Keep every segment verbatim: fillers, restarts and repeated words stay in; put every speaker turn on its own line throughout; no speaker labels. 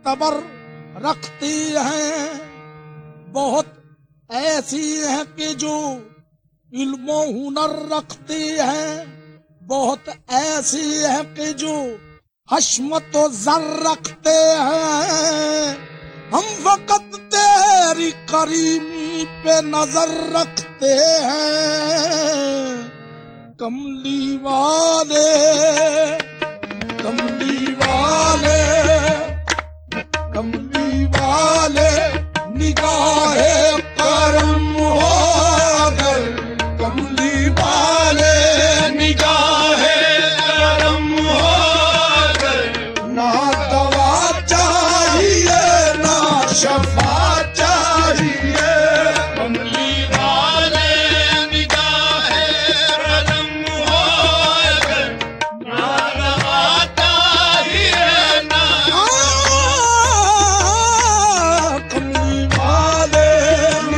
मोतबर रखती हैं, बहुत ऐसी हैं कि जो इल्म हुनर रखती हैं, बहुत ऐसी हैं कि जो हशमत व ज़र रखते हैं। हम वक़्त तेरी करीमी पे नजर रखते हैं। कमली वाले कमली वाले कमली वाले निगाहे करम हो अगर, कमली वाले निगाहे करम हो अगर, ना दवा चाहिए ना शफा चाहिए। कमली वाले निगाहे करम हो अगर, ना दवा चाहिए ना। कमली वाले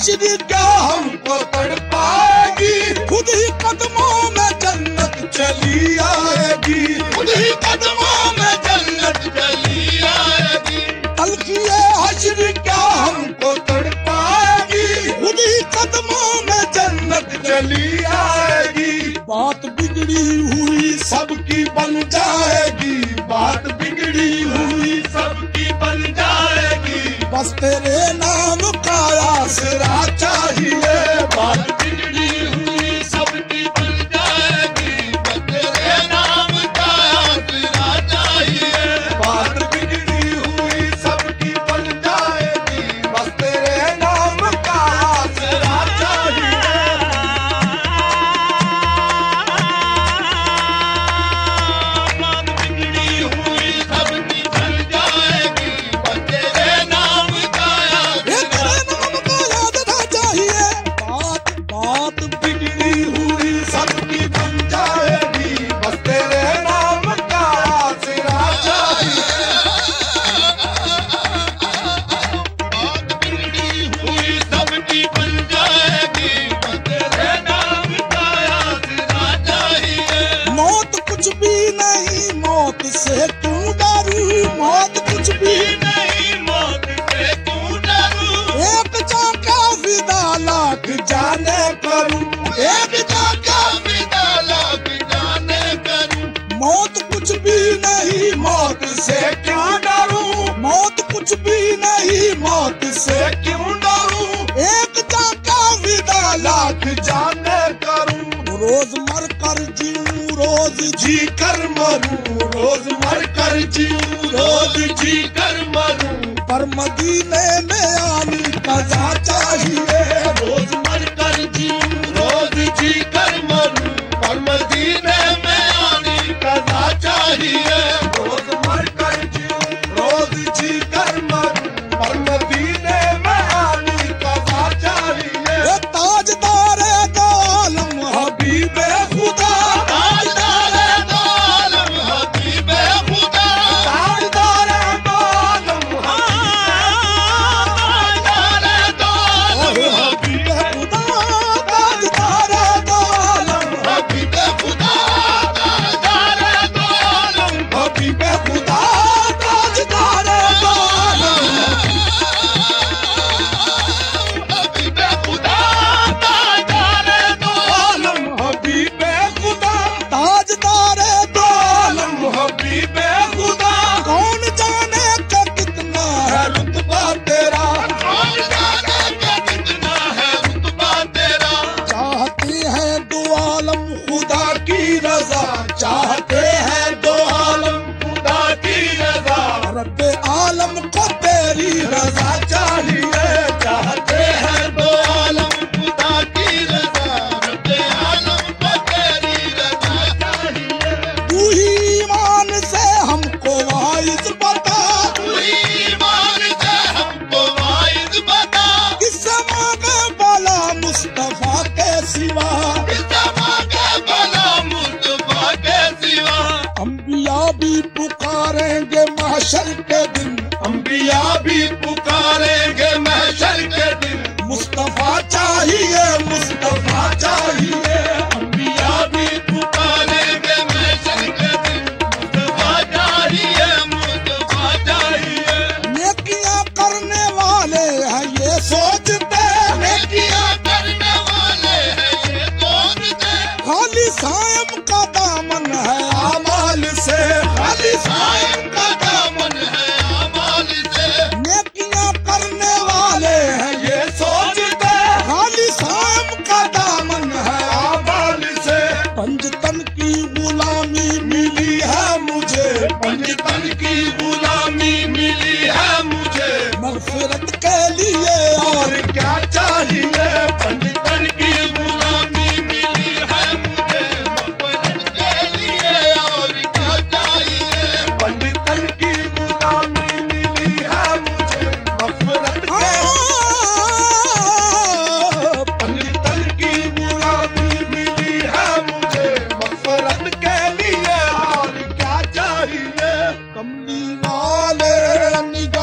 हश्र क्या हमको तड़पाएगी, खुद ही कदमों में जन्नत चली आएगी, खुद ही कदमों में जन्नत चली आएगी। तलखिए हश्र क्या हमको तड़पाएगी, खुद ही कदमों में जन्नत चली आएगी। बात बिगड़ी हुई सबकी बन जाएगी, बात बिगड़ी हुई सबकी बन जाएगी। बस तेरे नाम का आसरा चाहिए, बात बिगड़ी हुई सबकी बन जाएगी। बस तेरे नाम का आसरा चाहिए, बात बिगड़ी हुई सबकी बन जाएगी। बस तेरे नाम का आसरा चाहिए। से क्यों डरूं, मौत कुछ भी नहीं, मौत से क्यों डरूं। एक जाका विदा लाख जाने करूं, एक जाका विदा लाख जाने करूं। मौत कुछ भी नहीं, मौत से क्यों डरूं, मौत कुछ भी नहीं, मौत से क्यों डरूं। एक जाका विदा लाख जाने करूं। रोज मर कर जीऊं, रोज जी कर मरूं, रोज मर कर जीऊं, रोज जी कर मरूं। पर मदीने में आने कज़ा चाहिए, रोज मर कर जीऊं, रोज जी कर मरूं। पर मदीने में आने कज़ा चाहिए, रोज मर कर जीऊं, रोज जी कर मरूं। पर मदीने में आने कज़ा चाहिए। ताजदार दो आलम हबीबे खुदा, ताजदार दो आलम हबीबे खुदा, ताजदार दो आलम ताजदार दो आलम हबीबे खुदा, ताजदार दो आलम हबीबे खुदा, ताजदार दो आलम हबीबे खुदा, ताजदार दो आलम हबीबे खुदा, ताजदार दो आलम हबीबे खुदा, ताजदार दो आलम हबीबे खुदा। कौन जाने का कितना है रुतबा तेरा, कौन जाने का कितना है रुतबा तेरा। चाहते हैं दो आलम खुदा की रजा, चाहते हैं दो आलम खुदा की रजा। रब्बे आलम को तेरी रजा चाहिए, चाहते हैं दो आलम खुदा की रजा। रब्बे आलम को तेरी रजा चाहिए। तू ही ईमान से हमको वाइज बता, तू ही ईमान से हमको वाइज बता। किससे मांगे भला मुस्तफा के सिवा, किससे मांगे भला मुस्तफा के सिवा। अंबिया भी पुकारेंगे महशर के दिन, अंबिया भी पुकारेंगे महशर के दिन। मुस्तफा चाहिए, मुस्तफा चाहिए। अंबिया भी पुकारेंगे महशर के दिन, मुस्तफा चाहिए, मुस्तफा चाहिए। नेकियां करने वाले हैं ये सोचते, नेकियां करने वाले हैं ये सोचते। खाली सायम का दामन है आमाल से, खाली सायम का दामन है आमाल से। नेकियां करने वाले हैं ये सोचते, खाली सायम का दामन है आमाल से। पंजतन की गुलामी मिली है मुझे, पंजतन की गुलामी मिली है मुझे। मग़फ़िरत के लिए और क्या चाहिए, पंजतन की गुलामी मिली है मुझे। मग़फ़िरत के लिए और क्या चाहिए, पंजतन की गुलामी मिली है मुझे। मग़फ़िरत के पंजतन की गुलामी मिली है मुझे। मग़फ़िरत के लिए और क्या चाहिए। कमली वाले निगाह